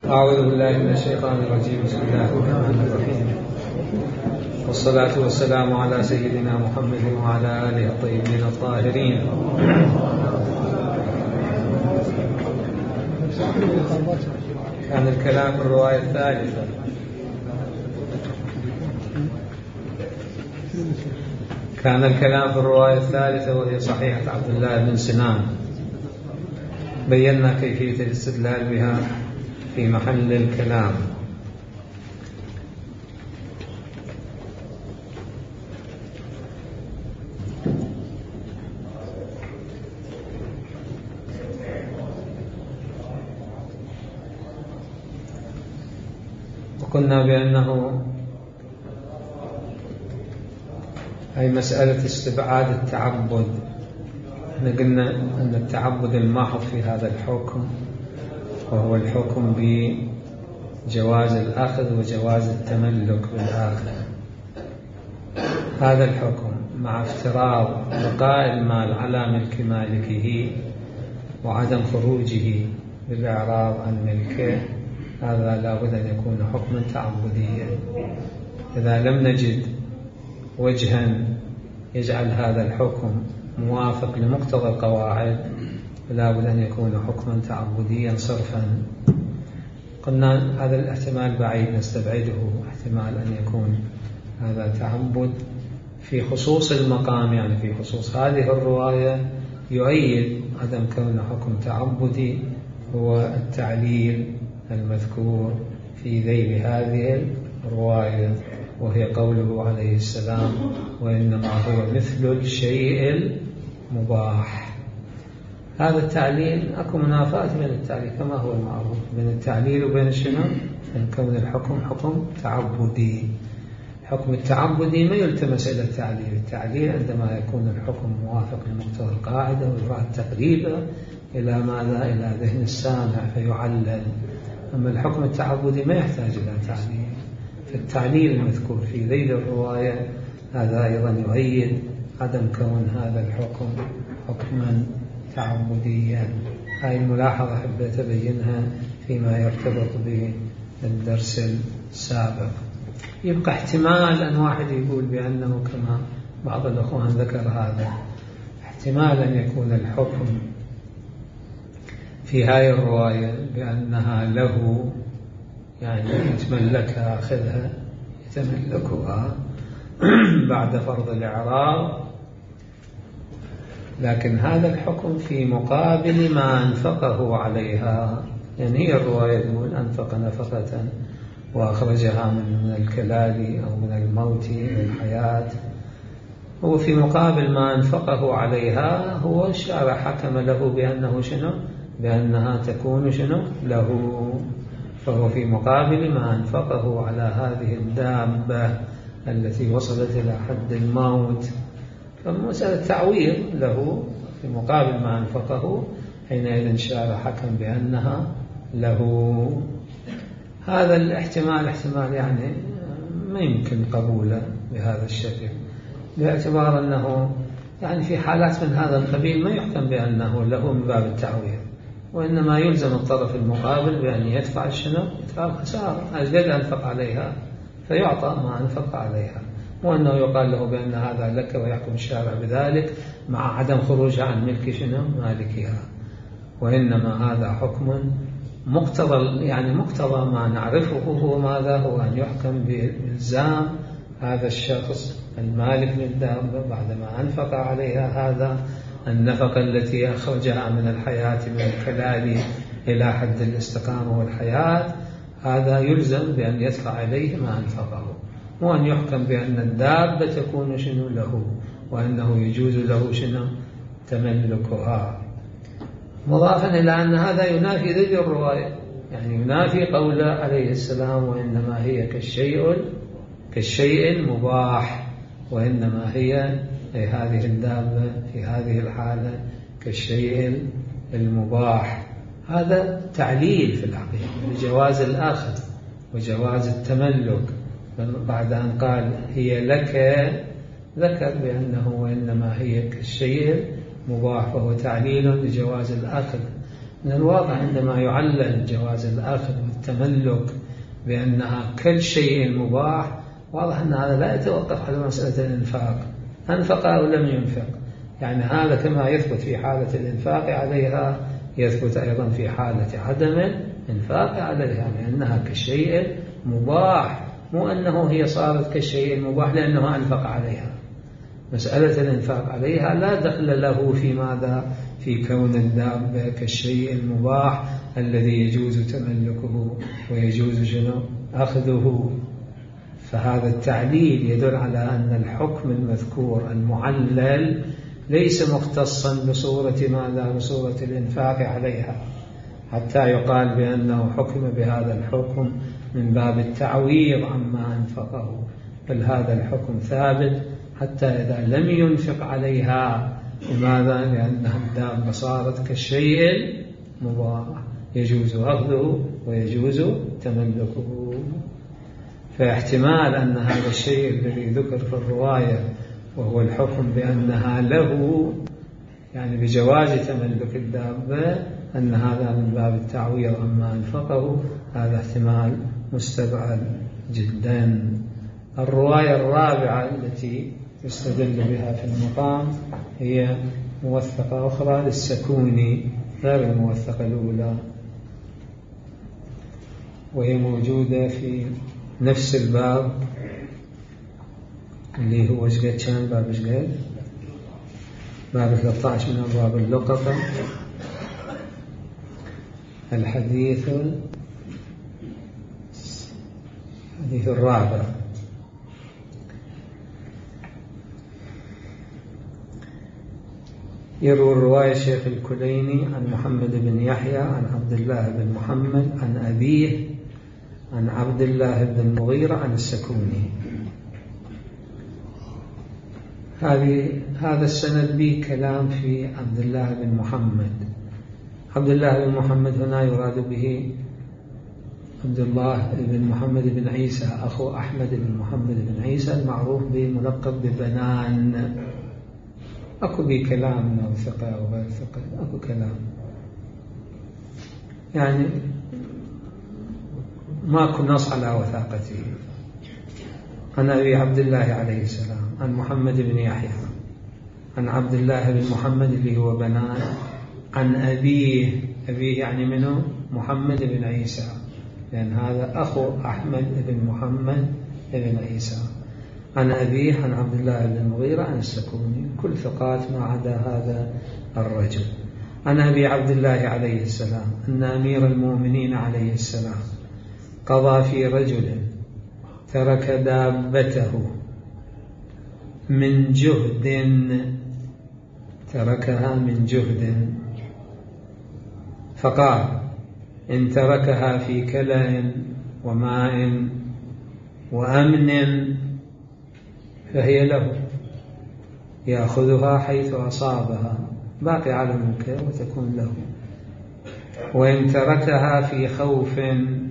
أعوذ بالله من الشيطان الرجيم. بسم الله الرحمن الرحيم، والصلاة والسلام على سيدنا محمد وعلى آله الطيبين الطاهرين. كان الكلام في الرواية الثالثة. كان الكلام في الرواية الثالثة وهي صحيحة عبد الله بن سنان. بينا كيفية الاستدلال بها في محل الكلام. وقلنا بأنه أي مسألة استبعاد التعبد. احنا قلنا أن التعبد المحض في هذا الحكم وهو الحكم بجواز الأخذ وجواز التملك بالآخر. هذا الحكم مع افتراض بقاء المال على ملك مالكه وعدم خروجه بالإعراض عن ملكه، هذا لا بد أن يكون حكما تعبديا. إذا لم نجد وجها يجعل هذا الحكم موافق لمقتضى القواعد لا بد أن يكون حكما تعبديا صرفا. قلنا هذا الاحتمال بعيد نستبعده، احتمال أن يكون هذا تعبد في خصوص المقام، يعني في خصوص هذه الرواية يؤيد عدم كون حكم تعبدي هو التعليل المذكور في ذيل هذه الرواية، وهي قوله عليه السلام: وإنما هو مثل الشيء المباح. هذا التعليل أكو منافاة بين التعليل كما هو المعروف بين التعليل وبين شنو؟ أن كون الحكم حكم تعبدي. حكم التعبدي ما يلتمس إلى التعليل. التعليل عندما يكون الحكم موافق لمقتضى القاعدة ويراد تقريبه إلى ماذا؟ إلى ذهن السامع فيعلل. أما الحكم التعبدي ما يحتاج إلى تعليل. فالتعليل المذكور في ذيل الرواية هذا أيضا يؤيد عدم كون هذا الحكم حكما تعبديا. هذه الملاحظة حبيت أبينها فيما يرتبط بالدرس السابق. يبقى احتمال أن واحد يقول بأنه كما بعض الأخوان ذكر هذا، احتمال أن يكون الحكم في هذه الرواية بأنها له، يعني يتملكها أخذها يتملكها بعد فرض الإعراض، لكن هذا الحكم في مقابل ما أنفقه عليها. يعني هي الرواية تقول أنفق نفقة وأخرجها من الكلال أو من الموت إلى الحياة، هو في مقابل ما أنفقه عليها هو الشارع حكم له بأنه شنو؟ بأنها تكون شنو؟ له. فهو في مقابل ما أنفقه على هذه الدابة التي وصلت إلى حد الموت، فمسألة تعويض له في مقابل ما أنفقه، حينئذ شارع حكم بأنها له. هذا الاحتمال احتمال يعني ما يمكن قبوله بهذا الشكل، باعتبار أنه يعني في حالات من هذا القبيل ما يحكم بأنه له من باب التعويض، وإنما يلزم الطرف المقابل بأن يدفع الشنو؟ يدفع الخسارة. الجد أنفق عليها فيعطى ما أنفق عليها، وأنه يقال له بأن هذا لك ويحكم الشارع بذلك مع عدم خروجها عن ملك شنو؟ مالكها. وإنما هذا حكم مقتضى، يعني مقتضى ما نعرفه هو ماذا؟ هو أن يحكم بإلزام هذا الشخص المالك للدابة بعدما أنفق عليها هذا النفقة التي أخرجها من الحياة من الكلال إلى حد الاستقامة والحياة، هذا يلزم بأن يدفع إليه ما أنفقه، وأن يحكم بأن الدابة تكون شنو؟ له، وأنه يجوز له شنو؟ تملكها. مضافا إلى أن هذا ينافي ذي الرواية، يعني ينافي قول عليه السلام: وإنما هي كالشيء المباح. وإنما هي هذه الدابة في هذه الحالة كالشيء المباح. هذا تعليل في الحقيقة بجواز الأخذ وجواز التملك. بعد أن قال هي لك ذكر بأنه وإنما هي كالشيء مباح، فهو تعليل لجواز الأخذ. من الواضح عندما يعلل جواز الأخذ التملك بأنها كالشيء مباح، واضح أن هذا لا يتوقف على مسألة الإنفاق، أنفق أو لم ينفق، يعني هذا كما يثبت في حالة الإنفاق عليها يثبت أيضا في حالة عدم الإنفاق عليها، لأنها كالشيء مباح، مو أنه هي صارت كالشيء المباح لأنه أنفق عليها. مسألة الإنفاق عليها لا دخل له في ماذا؟ في كون الدابة كالشيء المباح الذي يجوز تملكه ويجوز أخذه. فهذا التعليل يدل على أن الحكم المذكور المعلل ليس مختصا بصورة ماذا؟ بصورة الإنفاق عليها، حتى يقال بأنه حكم بهذا الحكم من باب التعويض عما أنفقه، بل هذا الحكم ثابت حتى إذا لم ينفق عليها. لماذا؟ لأنها الدابة صارت كالشيء المباح يجوز أخذه ويجوز تملكه. فاحتمال أن هذا الشيء الذي ذكر في الرواية وهو الحكم بأنها له، يعني بجواز تملك الدابة، أن هذا من باب التعويض عما أنفقه، هذا احتمال مستبعد جدا. الرواية الرابعة التي يستدل بها في المقام هي موثقة أخرى للسكوني غير الموثقة الأولى، وهي موجودة في نفس الباب اللي هو كان باب باب 13 من أبواب اللقطة، الحديث الرابع. يروي الرواية الشيخ الكليني عن محمد بن يحيى عن عبد الله بن محمد عن أبيه عن عبد الله بن المغيرة عن السكوني. هذا السند به كلام في عبد الله بن محمد. عبد الله بن محمد هنا يراد به عبد الله بن محمد بن عيسى أخو أحمد بن محمد بن عيسى المعروف بملقب ببنان. أكو به كلام أنه ثقة أو غير ثقة، أكو كلام، يعني ماكو نص على وثاقته. عن أبي عبد الله عليه السلام عن محمد بن يحيى عن عبد الله بن محمد اللي هو بنان عن أبيه يعني منه محمد بن عيسى، لأن هذا أخو أحمد بن محمد بن عيسى. عن أبيه عن عبد الله بن المغيرة عن السكوني، كل ثقات ما عدا هذا الرجل. عن أبي عبد الله عليه السلام أن أمير المؤمنين عليه السلام قضى في رجل ترك دابته من جهد، تركها من جهد، فقال إن تركها في كلأ وماء وأمن فهي له، يأخذها حيث أصابها باقي على المنكر وتكون له، وإن تركها في خوف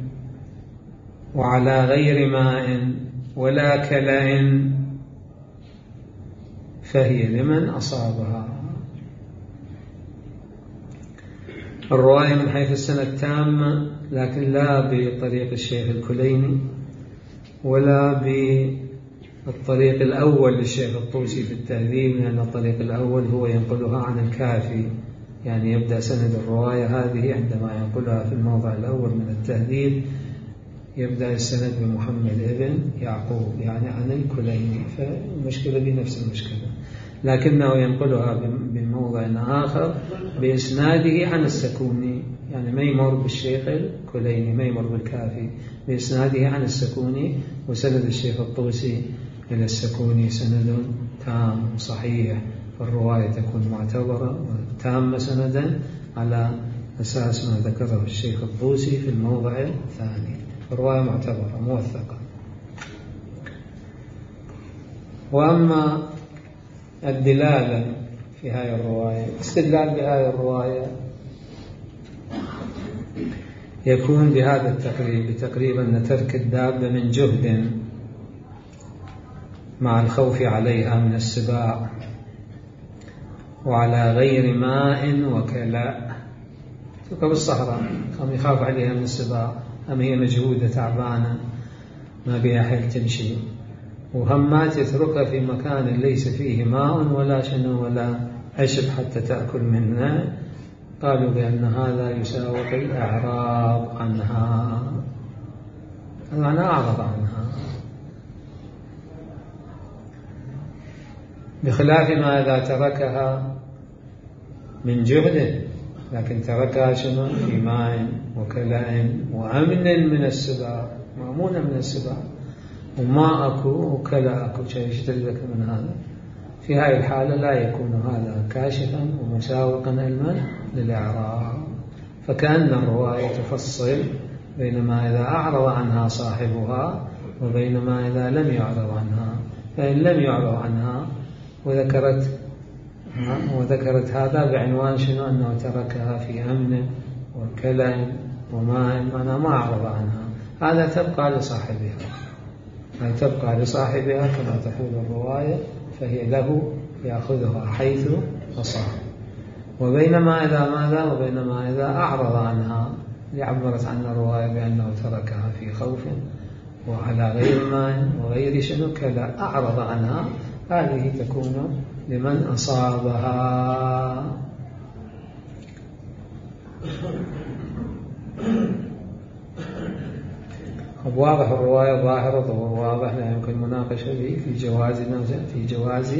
وعلى غير ماء ولا كلأ فهي لمن أصابها. الرواية من حيث السنة تامة، لكن لا بطريق الشيخ الكليني ولا بالطريق الأول للشيخ الطوسي في التهذيب، لأن الطريق الأول هو ينقلها عن الكافي، يعني يبدأ سند الرواية هذه عندما ينقلها في الموضع الأول من التهذيب يبدأ السند بمحمد ابن يعقوب يعني عن الكليني، فالمشكلة بنفس المشكلة، لكنه ينقلها بموضع آخر بإسناده عن السكوني، يعني ما يمر بالشيخ الكليني، ما يمر بالكافي، بإسناده عن السكوني. وسند الشيخ الطوسي إلى السكوني سند تام صحيح، فالرواية تكون معتبرة وتامة سندا على أساس ما ذكره الشيخ الطوسي في الموضع الثاني، الرواية معتبرة موثقة. وأما الدلالة في هذه الرواية، استدلال بهذه الرواية يكون بهذا التقريب، بتقريب أن ترك الدابة من جهد مع الخوف عليها من السباع وعلى غير ماء وكلاء، تبقى بالصحراء قام يخاف عليها من السباع، أم هي مجهودة تعبانة ما بها حيل تمشي، وهمات يتركها في مكان ليس فيه ماء ولا شنو ولا عشب حتى تأكل منه، قالوا بأن هذا يساوق الإعراض عنها، المعنى أعرض عنها، بخلاف ما إذا تركها من جهد، لكن تركها شنو في ماء وكلاء وأمن من السباع، مأمونة من السباع، وما أكو وكلا أكو شيء يشترك من هذا، في هذه الحالة لا يكون هذا كاشفا ومساوقا علما للإعراض. فكأن الرواية تفصل بين ما إذا أعرض عنها صاحبها وبين ما إذا لم يعرض عنها، فإن لم يعرض عنها وذكرت هذا بعنوان شنو أنه تركها في أمن وكلا وماء، أنا ما أعرض عنها، هذا تبقى لصاحبها، هذا تبقى لصاحبها كما تقول الرواية، فهي له يأخذها حيث أصاب. وبينما إذا ماذا وبينما إذا أعرض عنها، لعبرت عن الرواية بأنه تركها في خوف وعلى غير ماء وغير شنو كلا، أعرض عنها، هذه تكون لمن أصابها. واضح الرواية ظاهرة وواضح لا يمكن مناقشة في جواز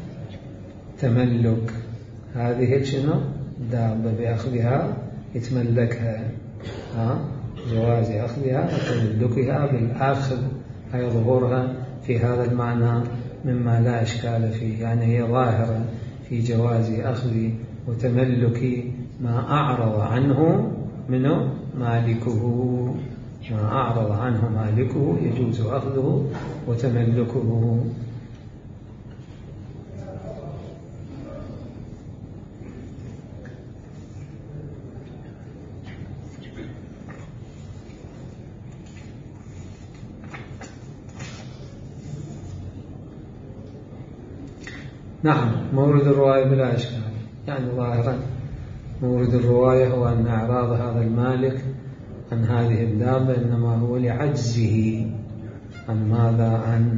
تملك هذه شنو دابة بأخذها يتملكها، جواز أخذها وتملكها بالأخذ، هي ظهورها في هذا المعنى مما لا إشكال فيه، يعني هي ظاهرة في جواز أخذ وتملك ما أعرض عنه منه مالكه، ما أعرض عنه مالكه يجوز أخذه وتملكه. نعم، مورد الرواية بلا إشكال، يعني ظاهرا مورد الرواية هو أن إعراض هذا المالك عن هذه الدابة إنما هو لعجزه عن ماذا؟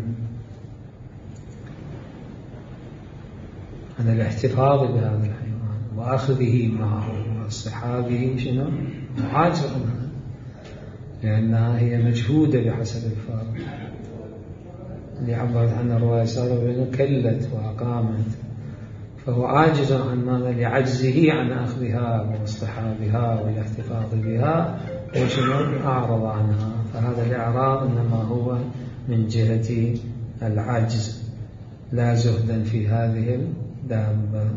عن الاحتفاظ بهذا الحيوان وأخذه معه واصطحابه شنو؟ عاجز عنها، لأنها هي مجهودة بحسب الفارق اللي عبرت عن الرواية السابقة بأنه كلت وأقامت، فهو عاجز عن ماذا؟ لعجزه عن أخذها واصطحابها والاحتفاظ بها، وشنو أعرض عنها، فهذا الإعراض إنما هو من جهة العجز لا زهدا في هذه الدابة.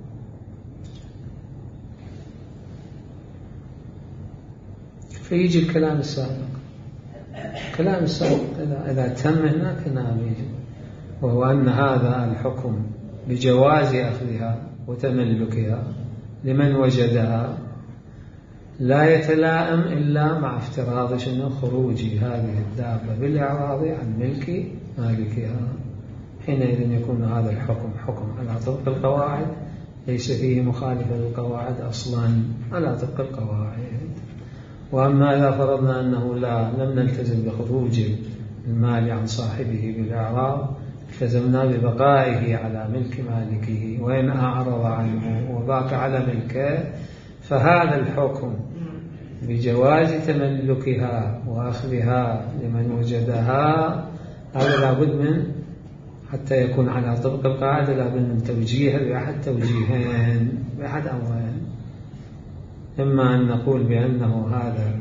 فيجي الكلام السابق، الكلام السابق إذا تم هناك نعم يجي، وهو أن هذا الحكم بجواز أخذها وتملكها لمن وجدها لا يتلائم إلا مع افتراض شنو خروج هذه الدابة بالإعراض عن ملك مالكها، حينئذ يكون هذا الحكم حكم على طبق القواعد، ليس فيه مخالفة للقواعد أصلا، على طبق القواعد. وأما إذا فرضنا أنه لم نلتزم بخروج المال عن صاحبه بالإعراض، التزمنا ببقائه على ملك مالكه، وإن أعرض عنه وباق على ملكه فهذا الحكم بجواز تملكها وأخذها لمن وجدها، هذا لابد من حتى يكون على طبق القاعدة لابد من توجيهه بأحد توجيهين، بأحد أمرين: إما أن نقول بأنه هذا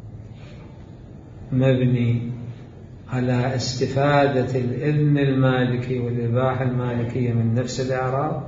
مبني على استفادة الإذن المالكي والإباحة المالكية من نفس الإعراض،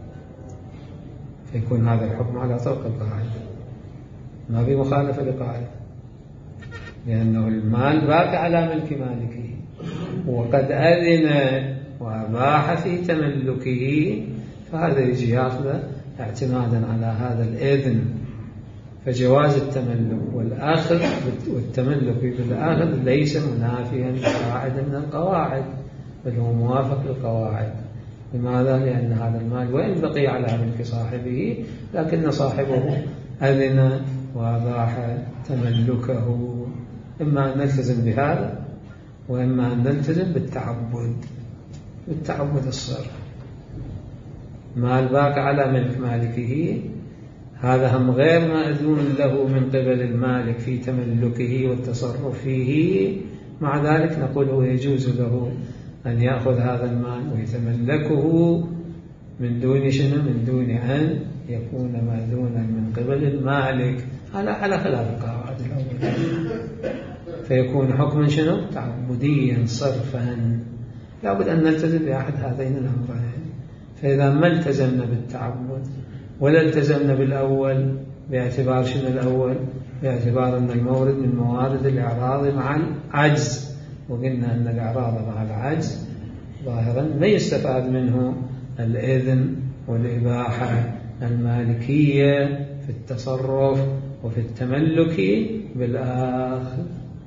فيكون هذا الحكم على طبق القاعدة ما في مخالفة لقاعدة، لأنه المال باقي على ملك مالكه وقد أذن وأباح في تملكه، فهذا يجي يأخذ اعتمادا على هذا الإذن. فجواز التملك والأخذ والتملك بالأخذ ليس منافيا لقاعدة من القواعد، بل هو موافق للقواعد. لماذا؟ لأن هذا المال وإن بقي على ملك صاحبه لكن صاحبه أذن وأباح تملكه، إما أن نلتزم بهذا وإما أن نلتزم بالتعبد الصرف. مال باقي على ملك مالكه هذا هم غير مأذون له من قبل المالك في تملكه والتصرف فيه، مع ذلك نقول هو يجوز له أن يأخذ هذا المال ويتملكه من دون شنو؟ من دون أن يكون مأذونا من قبل المالك على خلاف القواعد الأولى، فيكون حكما شنو؟ تعبديا صرفا. لابد أن نلتزم بأحد هذين الأمرين. فإذا ما التزمنا بالتعبد ولا التزمنا بالأول باعتبار شنو الأول؟ باعتبار أن المورد من موارد الإعراض مع العجز، وقلنا أن الإعراض مع العجز ظاهرا ما يستفاد منه الإذن والإباحة المالكية في التصرف وفي التملك بالآخر.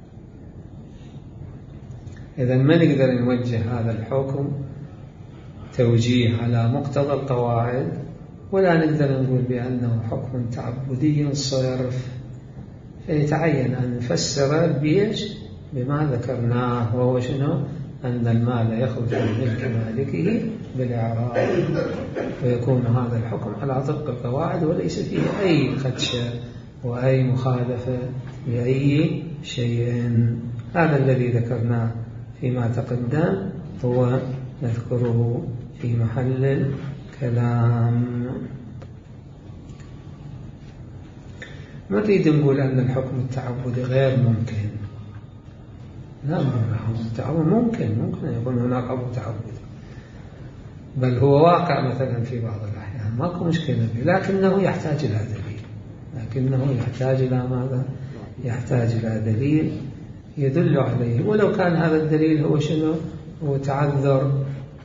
إذا ما نقدر نوجه هذا الحكم توجيه على مقتضى القواعد، ولا نقدر نقول بأنه حكم تعبدي صرف، فيتعين أن نفسر بيش بما ذكرناه، وهو شنو؟ أن المال يخرج من ملك مالكه بالإعراض، ويكون هذا الحكم على طبق القواعد وليس فيه أي خدشة وأي مخالفة لأي شيء. هذا الذي ذكرناه فيما تقدم هو نذكره في محل الكلام. نريد نقول أن الحكم التعبدي غير ممكن، لا التعبد ممكن يكون هناك حكم تعبدي، بل هو واقع مثلا في بعض الأحيان، ماكو مشكلة فيه، لكنه يحتاج إلى دليل. لكنه يحتاج إلى ماذا؟ يحتاج إلى دليل يدل عليه، ولو كان هذا الدليل هو شنو؟ هو تعذر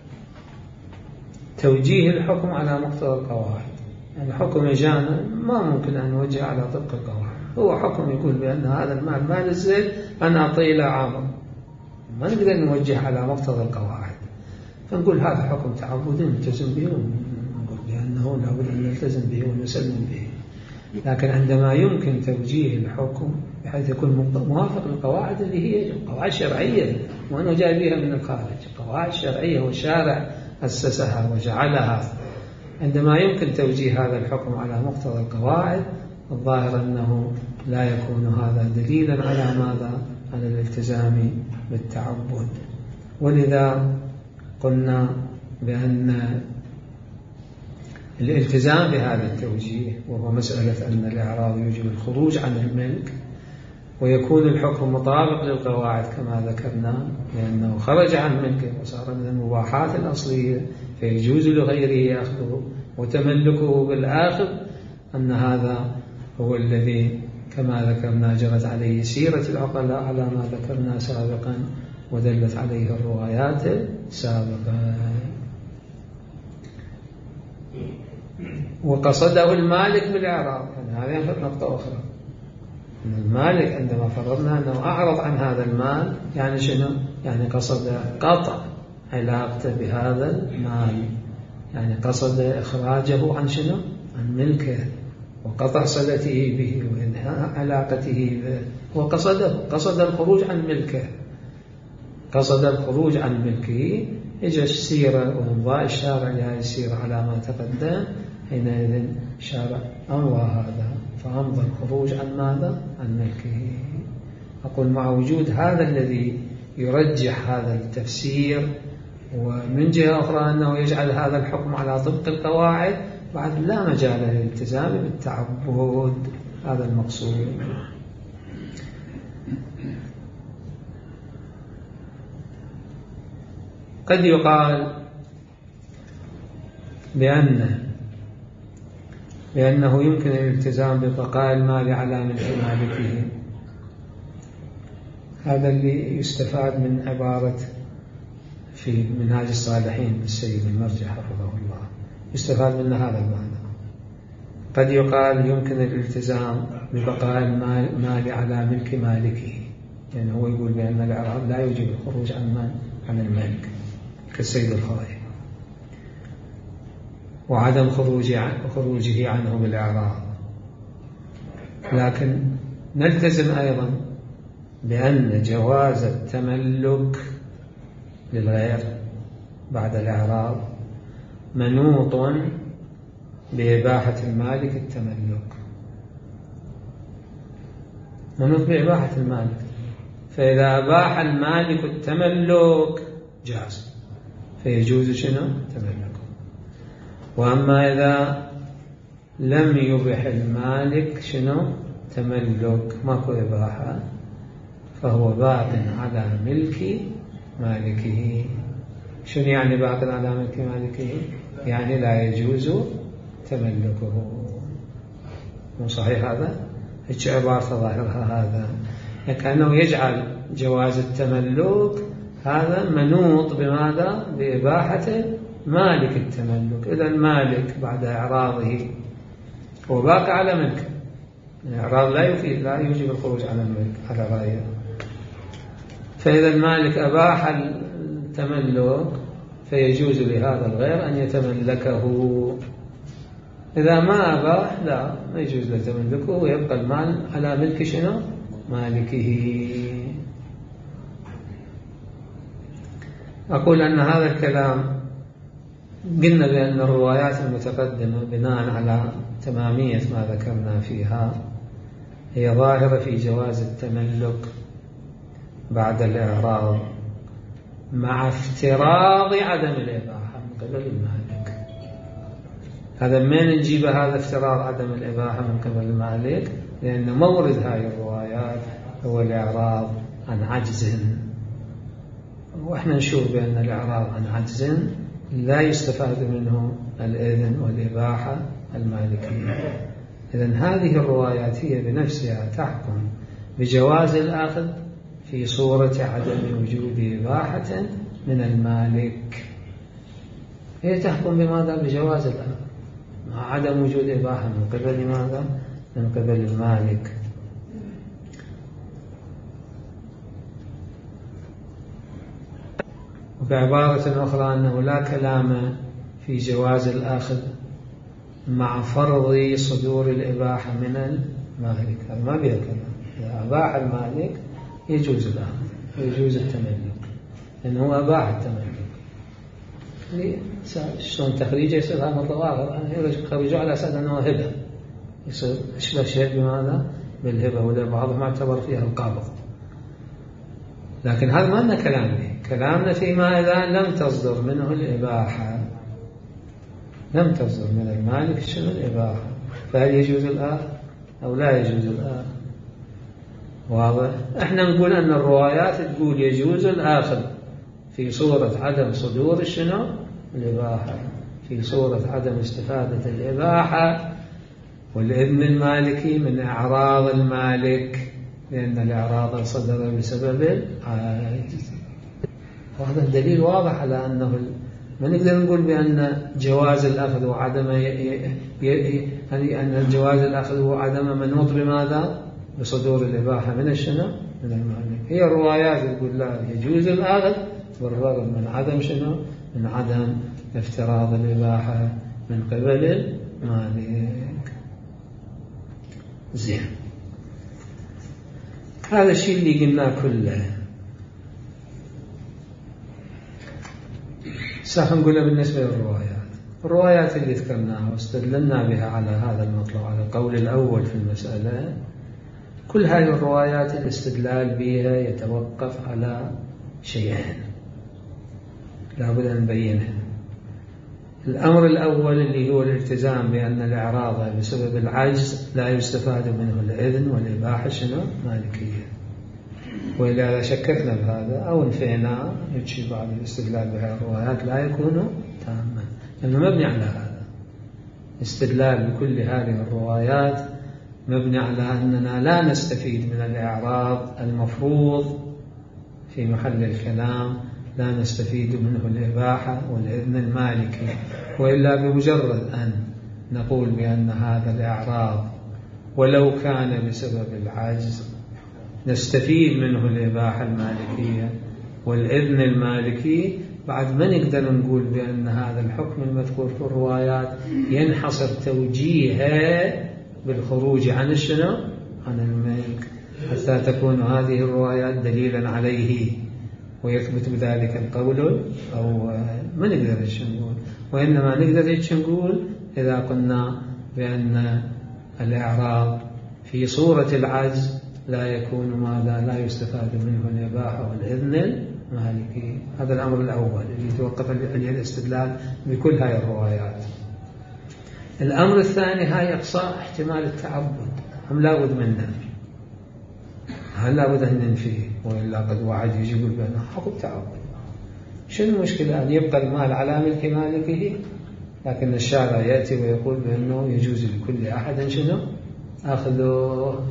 توجيه الحكم على مقتضى القواعد. يعني حكم إجانا ما ممكن أن نوجه على طبق القواعد، هو حكم يقول بأن هذا المال مال الزيد أنا أعطيه إلى عامر، ما نقدر نوجه على مقتضى القواعد، فنقول هذا حكم تعبدي نلتزم به، ونقول بأنه لابد أن نلتزم به ونسلم به. لكن عندما يمكن توجيه الحكم بحيث يكون موافق للقواعد اللي هي قواعد شرعية وأنه جاء بها من الخارج، قواعد شرعية والشارع أسسها وجعلها، عندما يمكن توجيه هذا الحكم على مقتضى القواعد الظاهر أنه لا يكون هذا دليلا على ماذا؟ على الالتزام بالتعبد. ولذا قلنا بأن الالتزام بهذا التوجيه، وهو مسألة أن الإعراض يوجب الخروج عن الملك، ويكون الحكم مطابق للقواعد كما ذكرنا لأنه خرج عن ملكه وصار من المباحات الأصلية فيجوز لغيره أخذه وتملكه بالآخر، أن هذا هو الذي كما ذكرنا جرت عليه سيرة العقلاء على ما ذكرنا سابقا ودلت عليه الروايات السابقة. وقصده المالك بالإعراض، يعني هذه نقطة أخرى، أن المالك عندما فرضنا أنه أعرض عن هذا المال يعني شنو؟ يعني قصد قطع علاقته بهذا المال، يعني قصد إخراجه عن شنو؟ عن ملكه وقطع صلته به وإنهاء علاقته به، وقصد الخروج عن ملكه، قصد الخروج عن ملكه. إجا السيرة وإمضاء الشارع لهذه السيرة على ما تقدم، حينئذ الشارع أمضى هذا، فأمضى الخروج عن ماذا؟ عن ملكه. أقول مع وجود هذا الذي يرجح هذا التفسير، ومن جهة أخرى أنه يجعل هذا الحكم على طبق القواعد، بعد لا مجال للالتزام بالتعبد، هذا المقصود. قد يقال بأنه يمكن الالتزام ببقاء المال على ملك مالكه، هذا اللي يستفاد من عبارة في منهاج الصالحين للسيد المرجع حفظه الله، يستفاد من هذا المعنى. قد يقال يمكن الالتزام ببقاء المال على ملك مالكه، يعني هو يقول بأن الإعراب لا يوجب الخروج عن الملك كالسيد الخائن، وعدم خروجه عنه بالإعراض. لكن نلتزم أيضا بأن جواز التملك للغير بعد الإعراض منوط بإباحة المالك التملك، منوط بإباحة المالك. فإذا أباح المالك التملك جاز، فيجوز شنو؟ تملكه. وأما إذا لم يبح المالك شنو؟ تملك، ماكو إباحة، فهو باق على ملك مالكه. شنو يعني باق على ملك مالكه؟ يعني لا يجوز تملكه. مو صحيح هذا؟ هيك عبارة ظاهرها هذا، كأنه يجعل جواز التملك هذا منوط بماذا؟ بإباحة مالك التملك. إذا المالك بعد إعراضه هو باقي على ملك، الإعراض لا يوجب الخروج على الملك على غيره. فإذا المالك أباح التملك فيجوز لهذا الغير أن يتملكه. إذا ما أباح لا، ما يجوز له تملكه، ويبقى المال على ملك شنو؟ مالكه. أقول أن هذا الكلام قلنا بأن الروايات المتقدمة بناء على تمامية ما ذكرنا فيها هي ظاهرة في جواز التملك بعد الإعراض مع افتراض عدم الإباحة من قبل المالك. هذا من نجيب هذا افتراض عدم الإباحة من قبل المالك؟ لأن مورد هذه الروايات هو الإعراض عن عجز، وإحنا نشوف بأن الإعراض عن عجز لا يستفاد منه الإذن والإباحة المالكية. إذن هذه الروايات هي بنفسها تحكم بجواز الأخذ في صورة عدم وجود إباحة من المالك. هي تحكم بماذا؟ بجواز الأخذ مع عدم وجود إباحة من قبل ماذا؟ من قبل المالك. وبعبارة أخرى أنه لا كلام في جواز الأخذ مع فرض صدور الإباحة من المالك. هذا ما بيه كلام. إذا أباح المالك يجوز الأخذ ويجوز التملك، لأنه أباح التملك. شلون تخريجه يصير هذا مطلق آخر، يخرجوا على أساس أنه هبة، يصير أشبه شيء بماذا؟ بالهبة، ولا بعضهم اعتبر فيها القابض. لكن هذا ما لنا كلام به. كلامنا فيما إذا لم تصدر منه الإباحة، لم تصدر من المالك شنو الإباحة، فهل يجوز الآخر أو لا يجوز الآخر؟ واضح؟ احنا نقول أن الروايات تقول يجوز الآخر في صورة عدم صدور شنو الإباحة، في صورة عدم استفادة الإباحة والإذن المالكي من إعراض المالك، لأن الإعراض صدر بسبب العاجز. وهذا الدليل واضح على أنه ما نقدر نقول بأن جواز الأخذ وعدم أن الجواز الأخذ وعدم منوط بماذا؟ بصدور الإباحة من الشنو؟ من المالك. هي الروايات تقول لا يجوز الأخذ بالرغم من عدم شنو؟ من عدم افتراض الإباحة من قبل المالك. زين، هذا الشيء اللي قلناه كله. ساخ نقوله بالنسبة الروايات اللي ذكرناها واستدللنا بها على هذا المطلب، على القول الأول في المسألة، كل هذه الروايات الاستدلال بها يتوقف على شيئين لا بد أن نبينها. الأمر الأول اللي هو الالتزام بأن الإعراض بسبب العجز لا يستفاد منه الإذن والإباحة شنو؟ مالكية. وإذا شككنا بهذا أو نفينا يجي بعض الاستدلال بهذه الروايات لا يكون تاما، لأنه مبني على هذا. استدلال بكل هذه الروايات مبني على أننا لا نستفيد من الإعراض المفروض في محل الكلام، لا نستفيد منه الإباحة والإذن المالكي، وإلا بمجرد أن نقول بأن هذا الإعراض ولو كان بسبب العجز نستفيد منه الإباحة المالكية والإذن المالكي، بعد ما نقدر نقول بأن هذا الحكم المذكور في الروايات ينحصر توجيهه بالخروج عن الشنو؟ عن الملك. حتى تكون هذه الروايات دليلا عليه ويثبت بذلك القول، أو ما نقدر نقول، وإنما نقدر نقول إذا قلنا بأن الإعراض في صورة العجز لا يكون ماذا، لا يستفاد منه الإباحة والإذن المالكي. هذا الأمر الأول اللي يتوقف عليه الاستدلال بكل هاي الروايات. الأمر الثاني هاي إقصاء احتمال التعبد، هم لا بد منه، هل لا بد أن ننفيه، وإلا قد وعد يجيب بأنه حق التعبد. شنو المشكلة أن يبقى المال على ملك مالكه، لكن الشارع يأتي ويقول بأنه يجوز لكل أحد شنو أخذه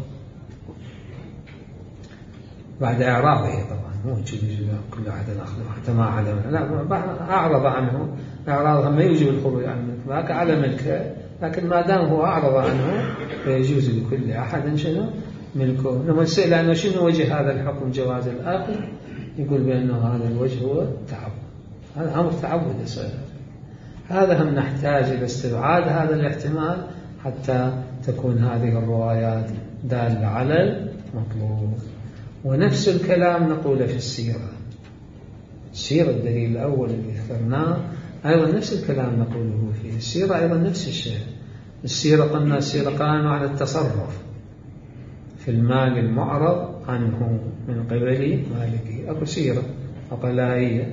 بعد إعراضه، طبعا مو يجوز كل أحد أخذه حتى ما علم، لا أعرض عنه، إعراضه ما يجوز الخروج عن ملكه على ملكه، لكن ما دام هو أعرض عنه فيجوز لكل أحد شنو ملكه. لما نسأل أنه شنو وجه هذا الحكم جواز الأخذ، يقول بأنه هذا الوجه هو التعبد، هذا أمر تعبد يصير. هذا هم نحتاج إلى استبعاد هذا الاحتمال حتى تكون هذه الروايات دالة على المطلوب. ونفس الكلام نقوله في السيرة، السيرة الدليل الأول اللي ذكرناه أيضا نفس الكلام نقوله فيه. السيرة أيضا نفس الشيء. السيرة قلنا السيرة قانون على التصرف في المال المعرض عنه من قبل مالكه. أكو سيرة عقلائية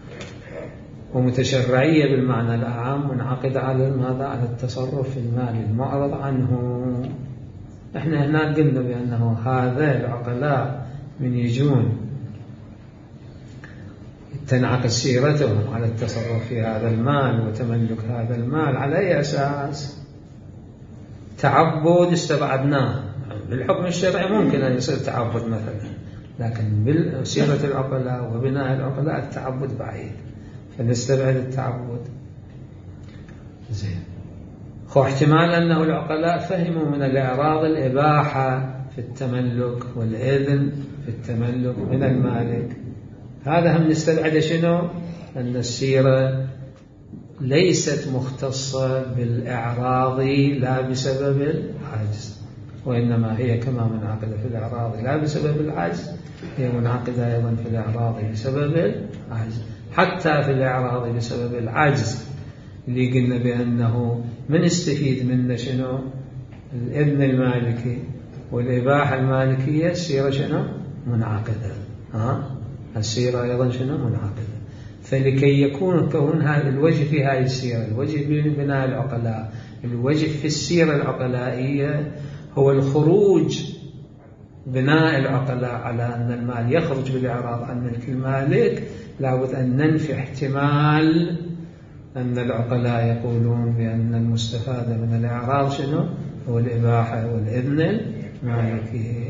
ومتشرعية بالمعنى الأعام، منعقد على ماذا، على التصرف في المال المعرض عنه. احنا هنا قلنا بأنه هذا العقلاء من يجون تنعقد سيرتهم على التصرف في هذا المال وتملك هذا المال على أي أساس؟ تعبد استبعدناه. بالحكم الشرعي ممكن أن يصير تعبد مثلا، لكن بسيرة العقلاء وبناء العقلاء التعبد بعيد، فنستبعد التعبد. زين، هو احتمال أنه العقلاء فهموا من الإعراض الإباحة في التملك والإذن في التملك من المالك. هذا هم نستبعد شنو؟ أن السيرة ليست مختصة بالإعراض لا بسبب العجز، وإنما هي كما منعقدة في الإعراض لا بسبب العجز، هي منعقدة أيضا في الإعراض بسبب العجز. حتى في الإعراض بسبب العجز اللي قلنا بأنه من استفيد منه شنو؟ الإذن المالكي والإباحة المالكية، السيرة شنو؟ منعقدة. السيرة أيضا شنو؟ منعقدة. فلكي يكون هذا الوجه في هذه السيرة، الوجه ببناء العقلاء، الوجه في السيرة العقلائية هو الخروج بناء العقلاء على أن المال يخرج بالإعراض عن ملك المالك، لابد أن ننفي احتمال أن العقلاء يقولون بأن المستفاد من الإعراض شنو؟ هو الإباحة والإذن المالكي.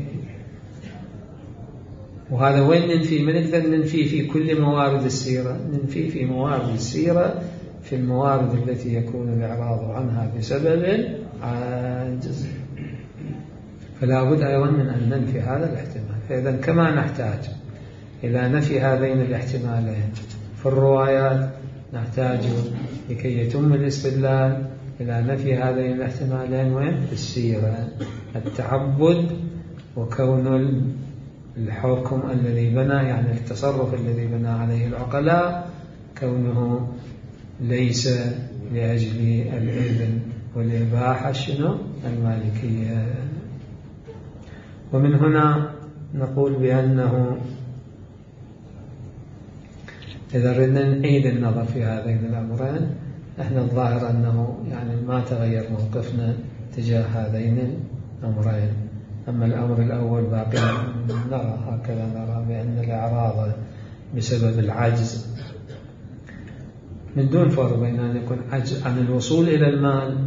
وهذا وين ننفي؟ ما نقدر ننفي في كل موارد السيرة، ننفي في موارد السيرة، في الموارد التي يكون الإعراض عنها بسبب عاجز. فلا بد أيضا من أن ننفي هذا الاحتمال. فإذا كما نحتاج إلى نفي هذين الاحتمالين في الروايات، نحتاج لكي يتم الاستدلال إلى نفي هذين الاحتمالين وين؟ في السيرة. التعبد وكون الحكم الذي بنى، يعني التصرف الذي بنى عليه العقلاء، كونه ليس لأجل الإذن والإباحة شنو؟ المالكية. ومن هنا نقول بأنه إذا ردنا نعيد النظر في هذين الأمرين، احنا الظاهر أنه يعني ما تغير موقفنا تجاه هذين الأمرين. أما الأمر الأول باقي نرى هكذا، نرى بأن الإعراض بسبب العجز من دون فرق بين أن يكون عجز عن الوصول إلى المال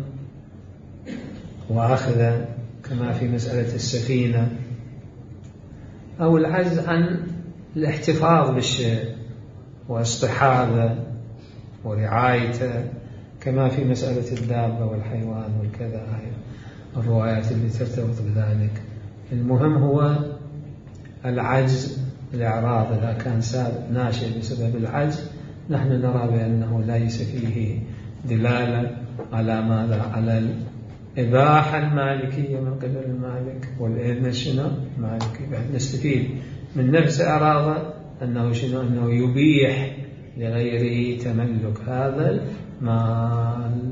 وأخذه كما في مسألة السفينة، أو العجز عن الاحتفاظ بالشيء واصطحابه ورعايته كما في مسألة الدابة والحيوان والكذا، هاي الروايات اللي ترتبط بذلك. المهم هو العجز، الإعراض إذا كان ناشئ بسبب العجز، نحن نرى بأنه ليس فيه دلالة على ماذا؟ على إباحة المالكية من قبل المالك، والإذن شنو؟ مالكي. بعد نستفيد من نفس أراضه أنه شنو؟ أنه يبيح لغيره تملك هذا المال.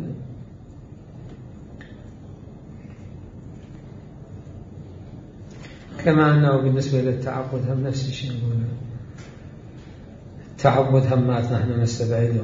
كما أنه بالنسبة للتعبد هم نفس الشيء، نقول التعبد همات نحن نستبعده،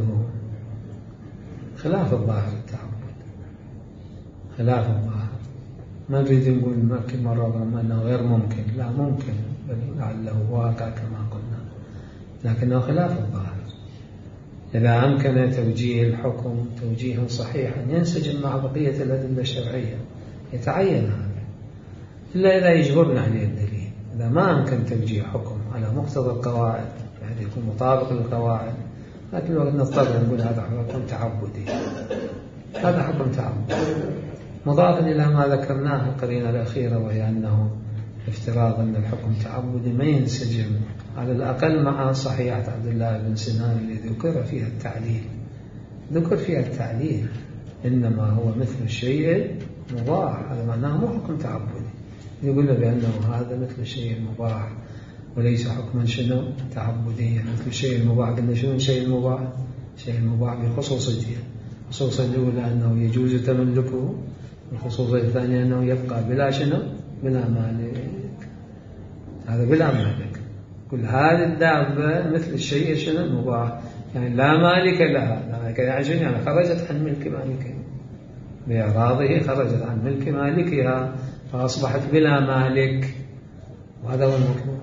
خلاف الظاهر. التعبد خلاف الظاهر، ما نريد نقول مرة أنه غير ممكن، لا ممكن، بل لعله واقع كما قلنا، لكنه خلاف الظاهر. إذا أمكن توجيه الحكم توجيها صحيحا ينسجم مع بقية الأدلة الشرعية يتعين هذا، إلا إذا يجبرنا عليه الدليل. إذا ما أمكن توجيه حكم على مقتضى القواعد يعني يكون مطابق للقواعد، لكن الوقت نضطر نقول هذا حكم تعبدي، هذا حكم تعبدي مضافا إلى ما ذكرناه القرينة الأخيرة، وهي أنه افتراض أن الحكم تعبدي ما ينسجم على الأقل مع صحيحة عبد الله بن سنان اللي ذكر فيها التعليل. ذكر فيها التعليل إنما هو مثل الشيء مباح، هذا معناه مو حكم تعبدي، يقول بأنه هذا مثل الشيء المباح وليس حكما شنو؟ تعبديا. مثل الشيء المباح قلنا شنو الشيء المباح؟ شيء المباح بخصوصية، الخصوصية الأولى أنه يجوز تملكه، الخصوصية الثانية أنه يبقى بلا شنو؟ بلا مالك. هذا بلا مالك. كل هذه الدابة مثل الشيء شنو؟ المباح، يعني لا مالك لها، لا مالك يعني خرجت عن ملك مالكها بإعراضه، خرجت عن ملك مالكها فأصبحت بلا مالك، وهذا هو المطلوب.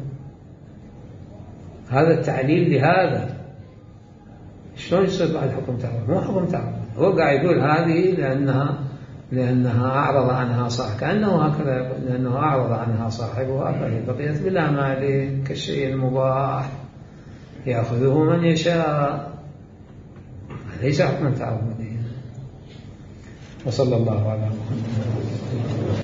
هذا التعليل لهذا. شلون يصير بعد حكم تعبد؟ مو حكم تعبد، هو قاعد يقول هذه لأنها أعرض عنها صاحب، كأنه هكذا، لأنه أعرض عنها صاحبها فبقيت بلا مالك كالشيء المباح يأخذه من يشاء، ليس حكما تعبديا. وصلى الله على محمد.